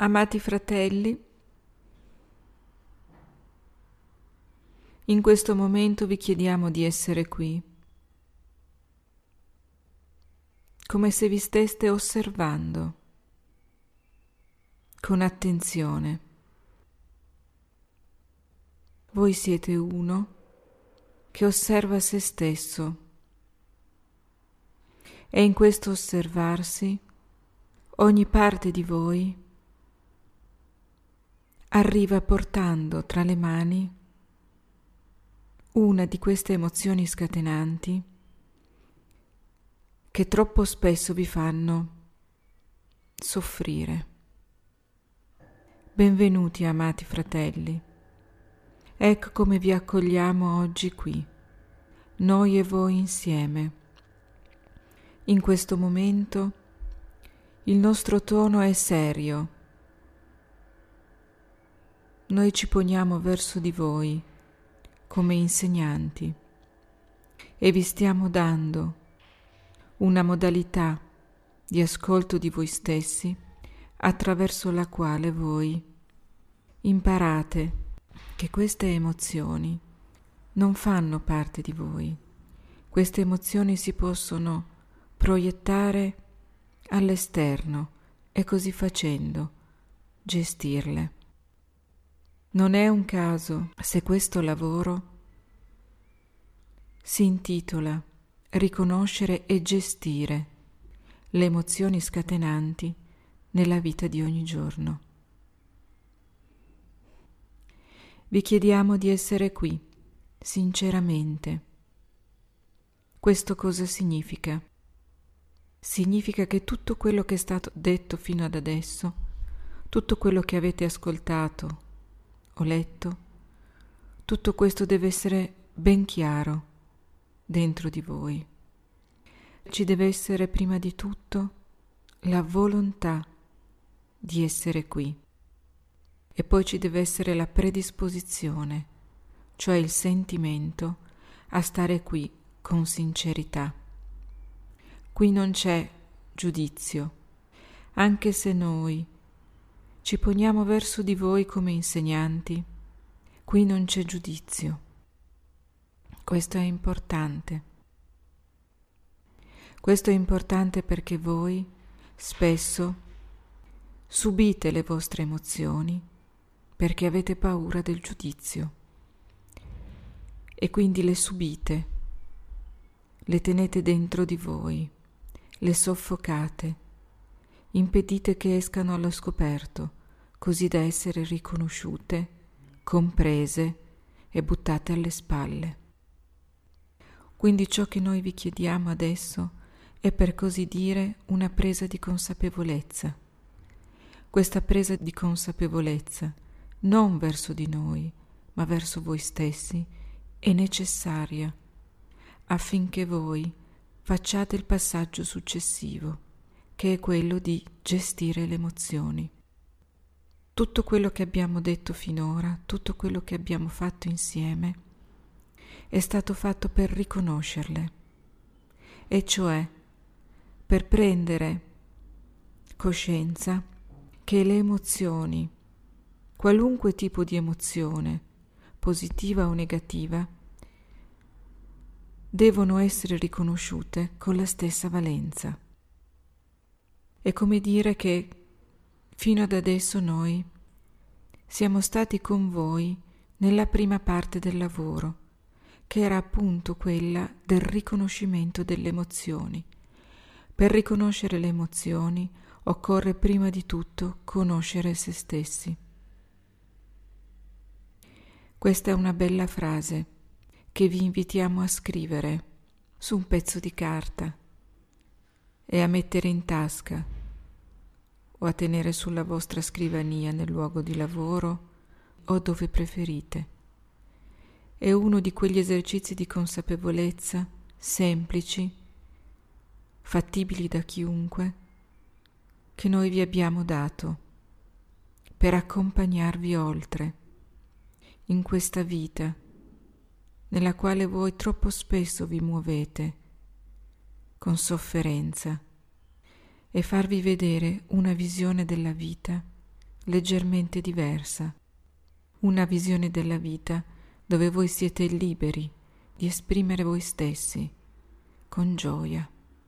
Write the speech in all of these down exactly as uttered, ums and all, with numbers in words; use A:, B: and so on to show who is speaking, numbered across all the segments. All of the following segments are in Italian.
A: Amati fratelli, in questo momento vi chiediamo di essere qui, come se vi steste osservando con attenzione. Voi siete uno che osserva se stesso e in questo osservarsi ogni parte di voi arriva portando tra le mani una di queste emozioni scatenanti che troppo spesso vi fanno soffrire. Benvenuti, amati fratelli. Ecco come vi accogliamo oggi qui, noi e voi insieme. In questo momento il nostro tono è serio. Noi ci poniamo verso di voi come insegnanti e vi stiamo dando una modalità di ascolto di voi stessi attraverso la quale voi imparate che queste emozioni non fanno parte di voi. Queste emozioni si possono proiettare all'esterno e così facendo gestirle. Non è un caso se questo lavoro si intitola Riconoscere e gestire le emozioni scatenanti nella vita di ogni giorno. Vi chiediamo di essere qui, sinceramente. Questo cosa significa? Significa che tutto quello che è stato detto fino ad adesso, tutto quello che avete ascoltato o letto, tutto questo deve essere ben chiaro dentro di voi. Ci deve essere prima di tutto la volontà di essere qui e poi ci deve essere la predisposizione, cioè il sentimento a stare qui con sincerità. Qui non c'è giudizio, anche se noi ci poniamo verso di voi come insegnanti, qui non c'è giudizio. Questo è importante. Questo è importante perché voi spesso subite le vostre emozioni perché avete paura del giudizio e quindi le subite, le tenete dentro di voi, le soffocate, impedite che escano allo scoperto, così da essere riconosciute, comprese e buttate alle spalle. Quindi ciò che noi vi chiediamo adesso è, per così dire, una presa di consapevolezza. Questa presa di consapevolezza, non verso di noi, ma verso voi stessi, è necessaria affinché voi facciate il passaggio successivo, che è quello di gestire le emozioni. Tutto quello che abbiamo detto finora, tutto quello che abbiamo fatto insieme, è stato fatto per riconoscerle, e cioè per prendere coscienza che le emozioni, qualunque tipo di emozione, positiva o negativa, devono essere riconosciute con la stessa valenza. È come dire che fino ad adesso noi siamo stati con voi nella prima parte del lavoro, che era appunto quella del riconoscimento delle emozioni. Per riconoscere le emozioni occorre prima di tutto conoscere se stessi. Questa è una bella frase che vi invitiamo a scrivere su un pezzo di carta e a mettere in tasca o a tenere sulla vostra scrivania nel luogo di lavoro o dove preferite. È uno di quegli esercizi di consapevolezza semplici, fattibili da chiunque, che noi vi abbiamo dato per accompagnarvi oltre in questa vita nella quale voi troppo spesso vi muovete con sofferenza, e farvi vedere una visione della vita leggermente diversa, una visione della vita dove voi siete liberi di esprimere voi stessi con gioia.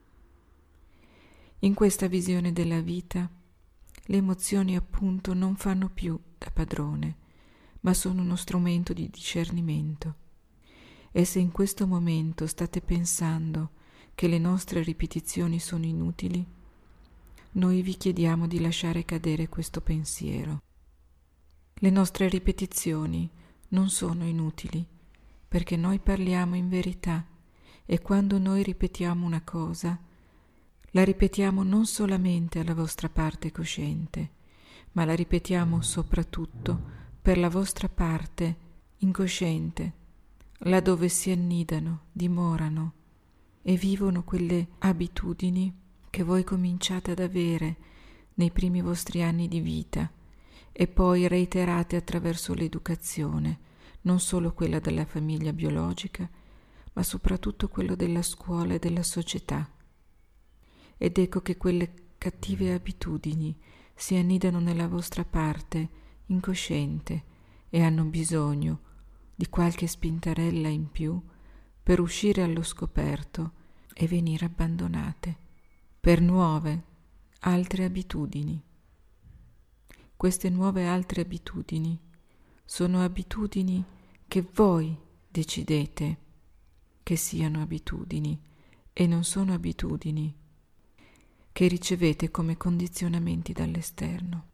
A: In questa visione della vita le emozioni appunto non fanno più da padrone, ma sono uno strumento di discernimento. E se in questo momento state pensando che le nostre ripetizioni sono inutili, noi vi chiediamo di lasciare cadere questo pensiero. Le nostre ripetizioni non sono inutili, perché noi parliamo in verità e quando noi ripetiamo una cosa, la ripetiamo non solamente alla vostra parte cosciente, ma la ripetiamo soprattutto per la vostra parte incosciente, laddove si annidano, dimorano e vivono quelle abitudini che voi cominciate ad avere nei primi vostri anni di vita e poi reiterate attraverso l'educazione, non solo quella della famiglia biologica, ma soprattutto quello della scuola e della società. Ed ecco che quelle cattive abitudini si annidano nella vostra parte incosciente e hanno bisogno di qualche spintarella in più per uscire allo scoperto e venire abbandonate per nuove, altre abitudini. Queste nuove altre abitudini sono abitudini che voi decidete che siano abitudini e non sono abitudini che ricevete come condizionamenti dall'esterno.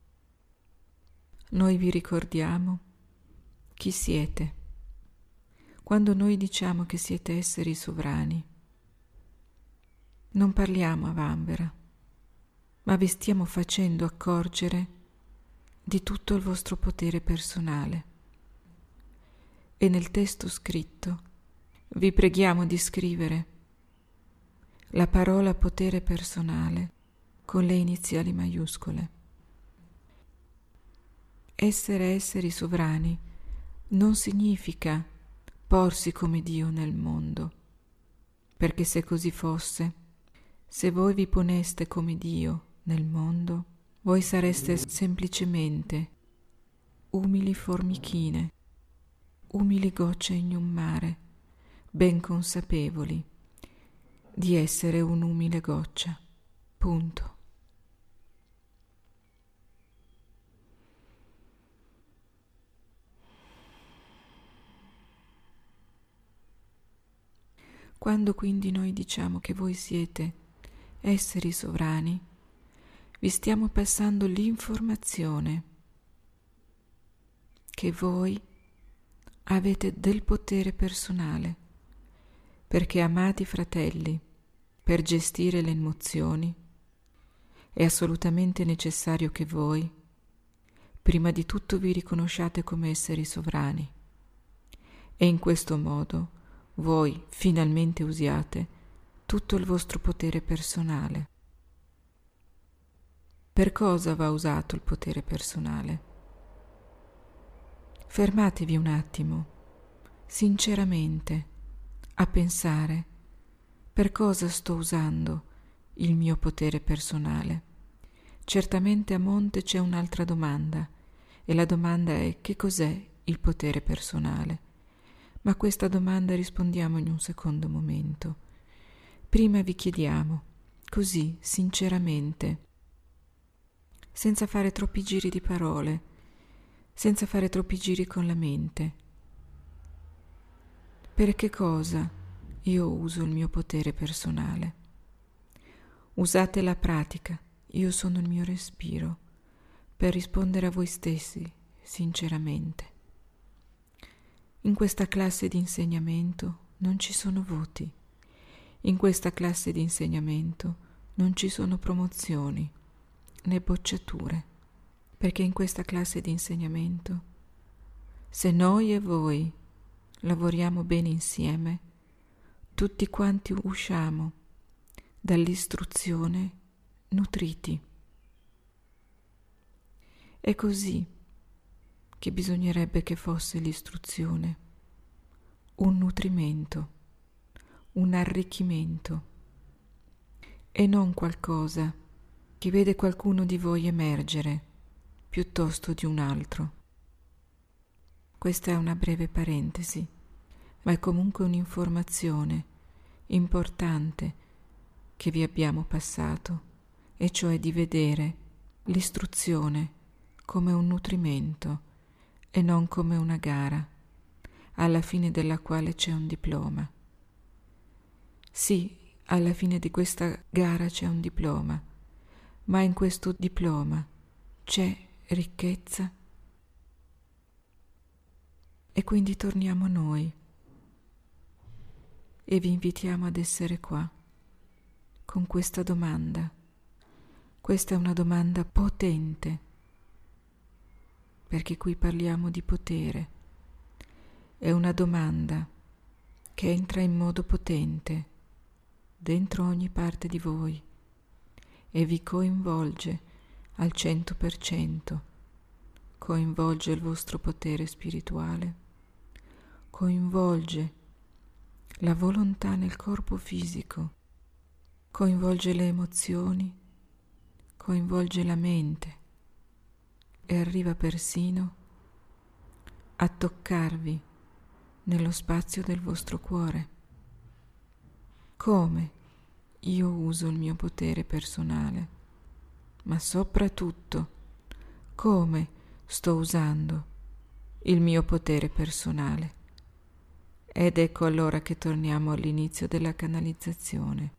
A: Noi vi ricordiamo chi siete. Quando noi diciamo che siete esseri sovrani, non parliamo a vanvera, ma vi stiamo facendo accorgere di tutto il vostro potere personale. E nel testo scritto vi preghiamo di scrivere la parola potere personale con le iniziali maiuscole. Essere esseri sovrani non significa porsi come Dio nel mondo, perché se così fosse, se voi vi poneste come Dio nel mondo, voi sareste semplicemente umili formichine, umili gocce in un mare, ben consapevoli di essere un'umile goccia. Punto. Quando quindi noi diciamo che voi siete esseri sovrani, vi stiamo passando l'informazione che voi avete del potere personale, perché amati fratelli, per gestire le emozioni è assolutamente necessario che voi, prima di tutto, vi riconosciate come esseri sovrani e in questo modo voi finalmente usiate tutto il vostro potere personale. Per cosa va usato il potere personale? Fermatevi un attimo, sinceramente, a pensare: per cosa sto usando il mio potere personale? Certamente a monte c'è un'altra domanda, e la domanda è: che cos'è il potere personale? Ma a questa domanda rispondiamo in un secondo momento. Prima vi chiediamo, così, sinceramente, senza fare troppi giri di parole, senza fare troppi giri con la mente: per che cosa io uso il mio potere personale? Usate la pratica, io sono il mio respiro, per rispondere a voi stessi sinceramente. In questa classe di insegnamento non ci sono voti, in questa classe di insegnamento non ci sono promozioni né bocciature, perché in questa classe di insegnamento, se noi e voi lavoriamo bene insieme, tutti quanti usciamo dall'istruzione nutriti. È così che bisognerebbe che fosse l'istruzione, un nutrimento, un arricchimento, e non qualcosa che vede qualcuno di voi emergere piuttosto di un altro. Questa è una breve parentesi, ma è comunque un'informazione importante che vi abbiamo passato, e cioè di vedere l'istruzione come un nutrimento e non come una gara, alla fine della quale c'è un diploma. Sì, alla fine di questa gara c'è un diploma, ma in questo diploma c'è ricchezza. E quindi torniamo a noi e vi invitiamo ad essere qua con questa domanda. Questa è una domanda potente, perché qui parliamo di potere. È una domanda che entra in modo potente dentro ogni parte di voi e vi coinvolge al cento per cento, coinvolge il vostro potere spirituale, coinvolge la volontà nel corpo fisico, coinvolge le emozioni, coinvolge la mente e arriva persino a toccarvi nello spazio del vostro cuore. Come io uso il mio potere personale, ma soprattutto come sto usando il mio potere personale. Ed ecco allora che torniamo all'inizio della canalizzazione.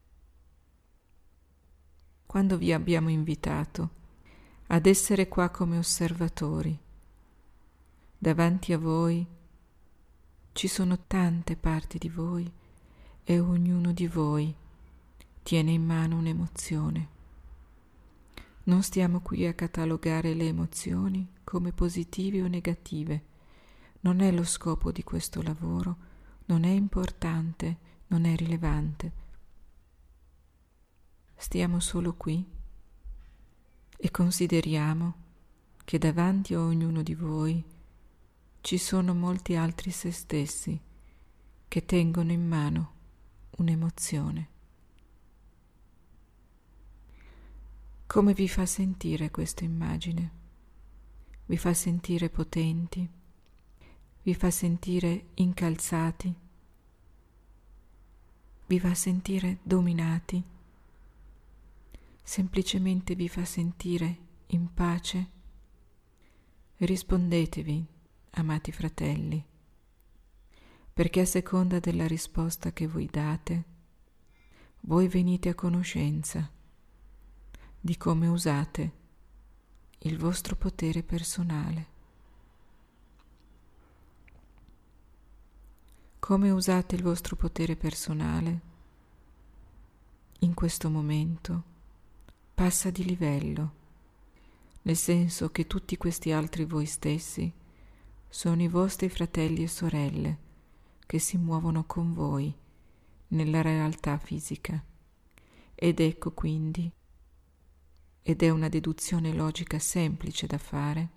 A: Quando vi abbiamo invitato ad essere qua come osservatori, davanti a voi ci sono tante parti di voi e ognuno di voi tiene in mano un'emozione. Non stiamo qui a catalogare le emozioni come positive o negative. Non è lo scopo di questo lavoro, non è importante, non è rilevante. Stiamo solo qui e consideriamo che davanti a ognuno di voi ci sono molti altri se stessi che tengono in mano un'emozione. Come vi fa sentire questa immagine? Vi fa sentire potenti? Vi fa sentire incalzati? Vi fa sentire dominati? Semplicemente vi fa sentire in pace? Rispondetevi, amati fratelli, perché a seconda della risposta che voi date, voi venite a conoscenza di come usate il vostro potere personale. Come usate il vostro potere personale in questo momento passa di livello, nel senso che tutti questi altri voi stessi sono i vostri fratelli e sorelle che si muovono con voi nella realtà fisica. Ed ecco quindi, ed è una deduzione logica semplice da fare,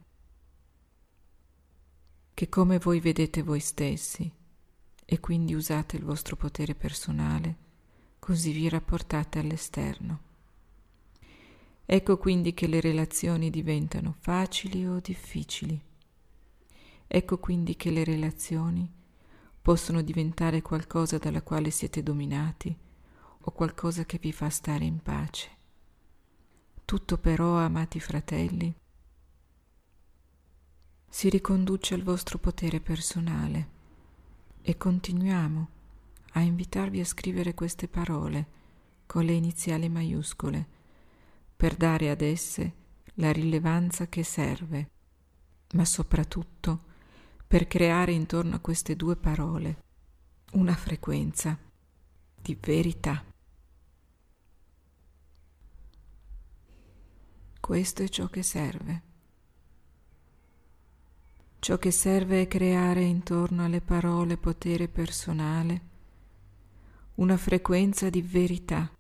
A: che come voi vedete voi stessi e quindi usate il vostro potere personale, così vi rapportate all'esterno. Ecco quindi che le relazioni diventano facili o difficili. Ecco quindi che le relazioni possono diventare qualcosa dalla quale siete dominati o qualcosa che vi fa stare in pace. Tutto però, amati fratelli, si riconduce al vostro potere personale e continuiamo a invitarvi a scrivere queste parole con le iniziali maiuscole per dare ad esse la rilevanza che serve, ma soprattutto per creare intorno a queste due parole una frequenza di verità. Questo è ciò che serve. Ciò che serve è creare intorno alle parole potere personale una frequenza di verità.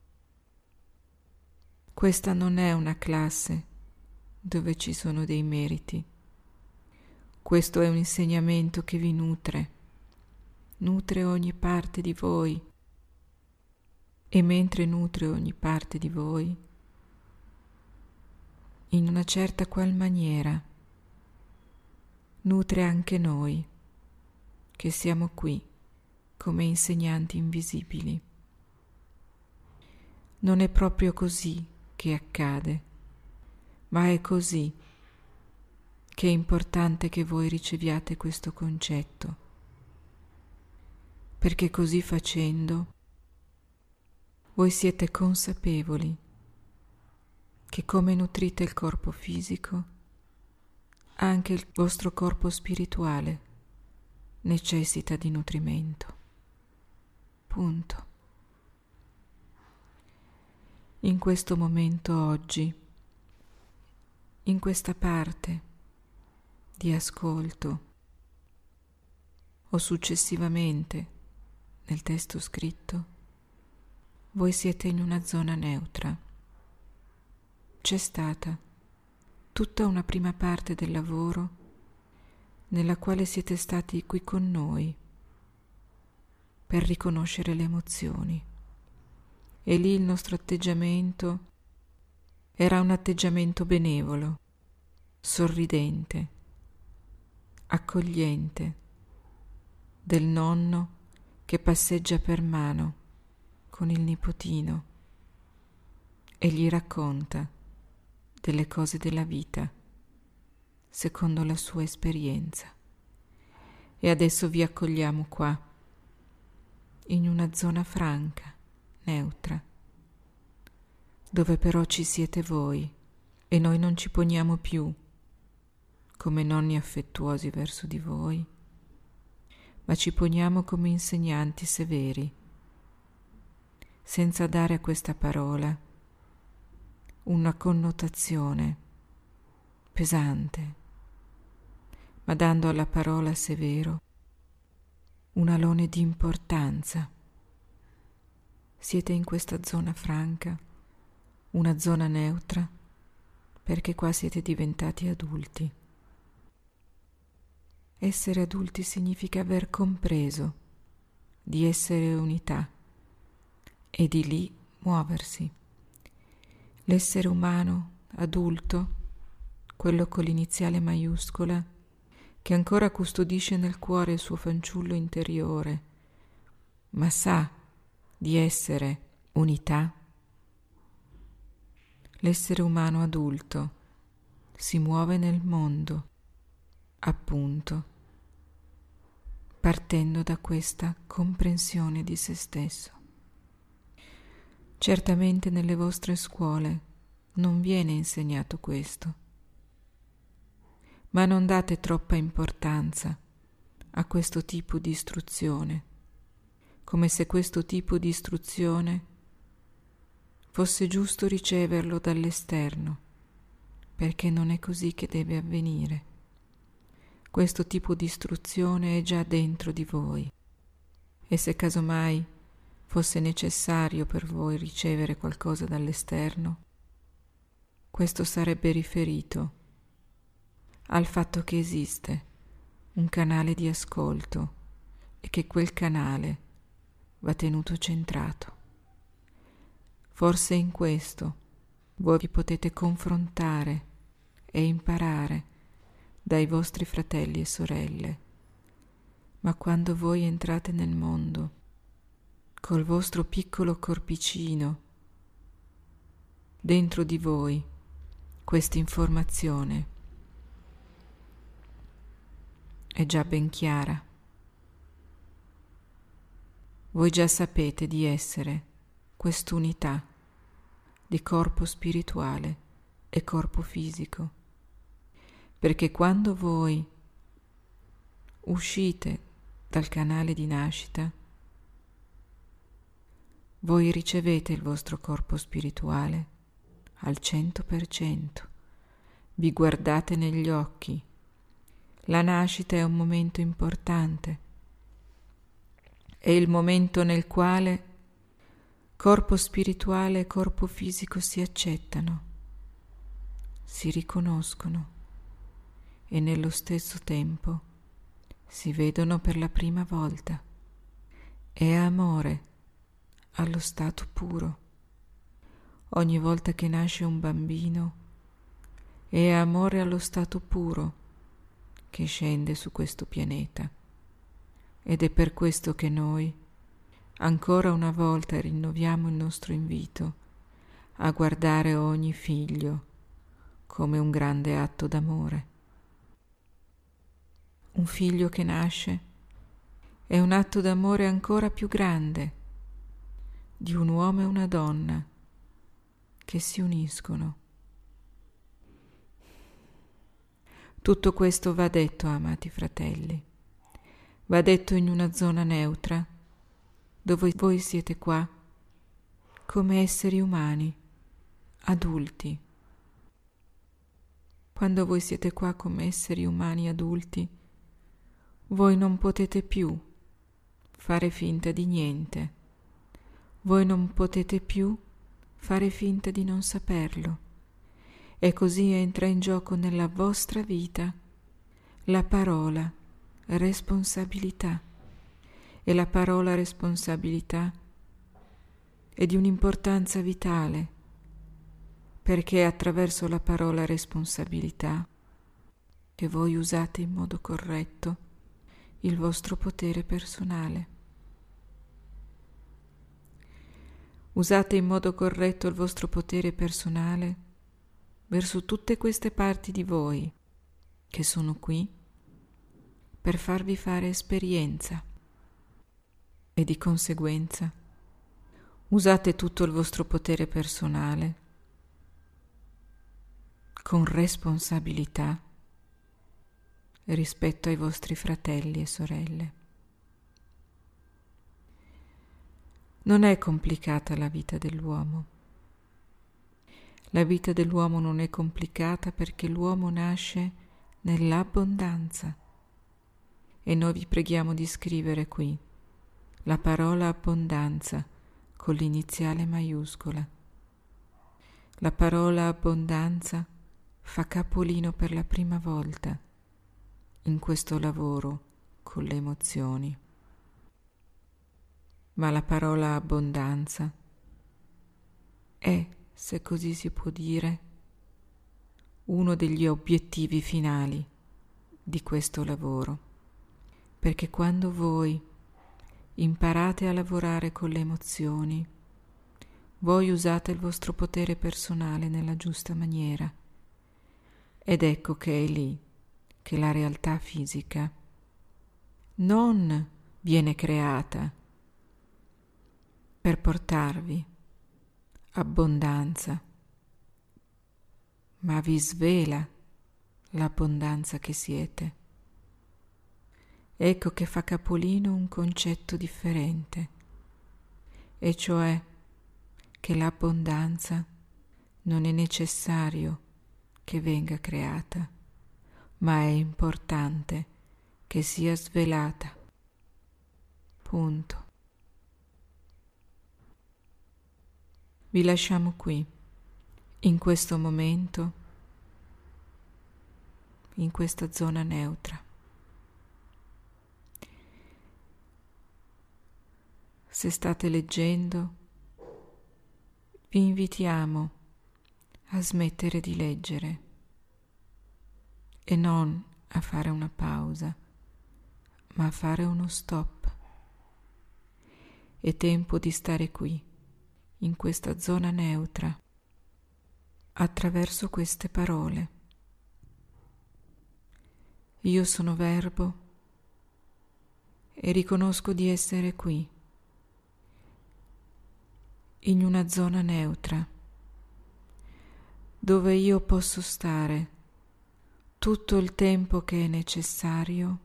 A: Questa non è una classe dove ci sono dei meriti. Questo è un insegnamento che vi nutre, nutre ogni parte di voi. E mentre nutre ogni parte di voi, in una certa qual maniera, nutre anche noi, che siamo qui come insegnanti invisibili. Non è proprio così che accade, ma è così che è importante che voi riceviate questo concetto, perché così facendo voi siete consapevoli che come nutrite il corpo fisico, anche il vostro corpo spirituale necessita di nutrimento. Punto. In questo momento oggi, in questa parte di ascolto o successivamente nel testo scritto, voi siete in una zona neutra. C'è stata tutta una prima parte del lavoro nella quale siete stati qui con noi per riconoscere le emozioni, e lì il nostro atteggiamento era un atteggiamento benevolo, sorridente, accogliente, del nonno che passeggia per mano con il nipotino e gli racconta delle cose della vita secondo la sua esperienza. E adesso vi accogliamo qua, in una zona franca, neutra, dove però ci siete voi e noi non ci poniamo più come nonni affettuosi verso di voi, ma ci poniamo come insegnanti severi, senza dare a questa parola una connotazione pesante, ma dando alla parola severo un alone di importanza. Siete in questa zona franca, una zona neutra, perché qua siete diventati adulti. Essere adulti significa aver compreso di essere unità e di lì muoversi. L'essere umano adulto, quello con l'iniziale maiuscola, che ancora custodisce nel cuore il suo fanciullo interiore, ma sa di essere unità. L'essere umano adulto si muove nel mondo, appunto, partendo da questa comprensione di se stesso. Certamente nelle vostre scuole non viene insegnato questo, ma non date troppa importanza a questo tipo di istruzione, come se questo tipo di istruzione fosse giusto riceverlo dall'esterno, perché non è così che deve avvenire. Questo tipo di istruzione è già dentro di voi, e se casomai fosse necessario per voi ricevere qualcosa dall'esterno, questo sarebbe riferito al fatto che esiste un canale di ascolto e che quel canale va tenuto centrato. Forse in questo voi vi potete confrontare e imparare dai vostri fratelli e sorelle, ma quando voi entrate nel mondo col vostro piccolo corpicino, dentro di voi questa informazione è già ben chiara. Voi già sapete di essere quest'unità di corpo spirituale e corpo fisico, perché quando voi uscite dal canale di nascita, voi ricevete il vostro corpo spirituale al cento per cento, vi guardate negli occhi. La nascita è un momento importante, è il momento nel quale corpo spirituale e corpo fisico si accettano, si riconoscono e nello stesso tempo si vedono per la prima volta. È amore allo stato puro. Ogni volta che nasce un bambino è amore allo stato puro che scende su questo pianeta, ed è per questo che noi ancora una volta rinnoviamo il nostro invito a guardare ogni figlio come un grande atto d'amore. Un figlio che nasce è un atto d'amore ancora più grande di un uomo e una donna che si uniscono. Tutto questo va detto, amati fratelli, va detto in una zona neutra, dove voi siete qua come esseri umani, adulti. Quando voi siete qua come esseri umani adulti, voi non potete più fare finta di niente, voi non potete più fare finta di non saperlo. E così entra in gioco nella vostra vita la parola responsabilità. E la parola responsabilità è di un'importanza vitale, perché è attraverso la parola responsabilità che voi usate in modo corretto il vostro potere personale. Usate in modo corretto il vostro potere personale verso tutte queste parti di voi che sono qui per farvi fare esperienza, e di conseguenza usate tutto il vostro potere personale con responsabilità rispetto ai vostri fratelli e sorelle. Non è complicata la vita dell'uomo. La vita dell'uomo non è complicata perché l'uomo nasce nell'abbondanza. E noi vi preghiamo di scrivere qui la parola abbondanza con l'iniziale maiuscola. La parola abbondanza fa capolino per la prima volta in questo lavoro con le emozioni. Ma la parola abbondanza è, se così si può dire, uno degli obiettivi finali di questo lavoro, perché quando voi imparate a lavorare con le emozioni, voi usate il vostro potere personale nella giusta maniera, ed ecco che è lì che la realtà fisica non viene creata per portarvi abbondanza, ma vi svela l'abbondanza che siete. Ecco che fa capolino un concetto differente, e cioè che l'abbondanza non è necessario che venga creata, ma è importante che sia svelata. Punto. Vi lasciamo qui, in questo momento, in questa zona neutra. Se state leggendo, vi invitiamo a smettere di leggere e non a fare una pausa, ma a fare uno stop. È tempo di stare qui, in questa zona neutra, attraverso queste parole. Io sono Verbo e riconosco di essere qui, in una zona neutra, dove io posso stare tutto il tempo che è necessario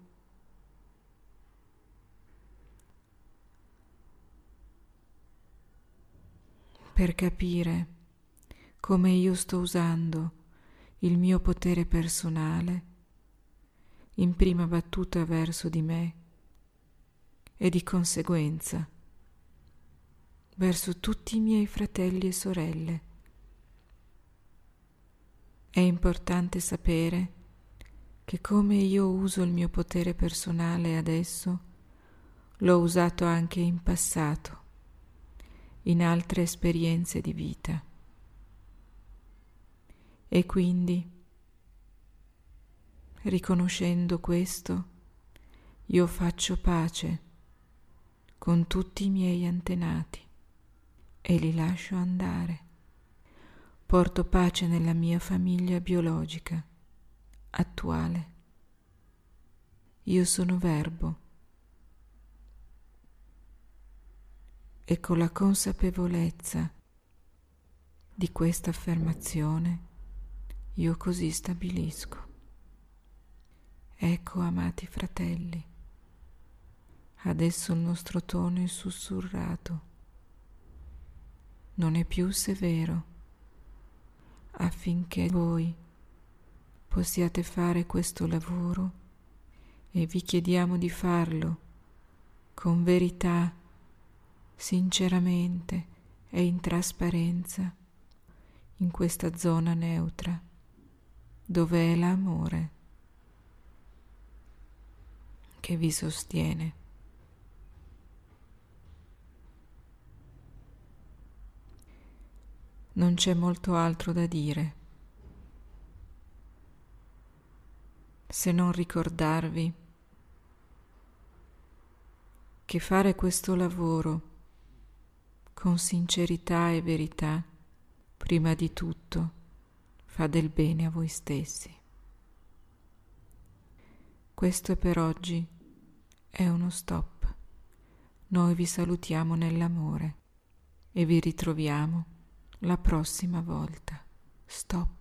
A: per capire come io sto usando il mio potere personale in prima battuta verso di me e di conseguenza verso tutti i miei fratelli e sorelle. È importante sapere che come io uso il mio potere personale adesso, l'ho usato anche in passato, in altre esperienze di vita. E quindi Riconoscendo questo, io faccio pace con tutti i miei antenati e li lascio andare. Porto pace nella mia famiglia biologica, attuale. Io sono Verbo e con la consapevolezza di questa affermazione io così stabilisco. Ecco, amati fratelli, adesso il nostro tono è sussurrato, non è più severo, affinché voi possiate fare questo lavoro, e vi chiediamo di farlo con verità, sinceramente e in trasparenza, in questa zona neutra, dove è l'amore che vi sostiene. Non c'è molto altro da dire, se non ricordarvi che fare questo lavoro con sincerità e verità, prima di tutto, fa del bene a voi stessi. Questo per oggi è uno stop. Noi vi salutiamo nell'amore e vi ritroviamo la prossima volta. Stop.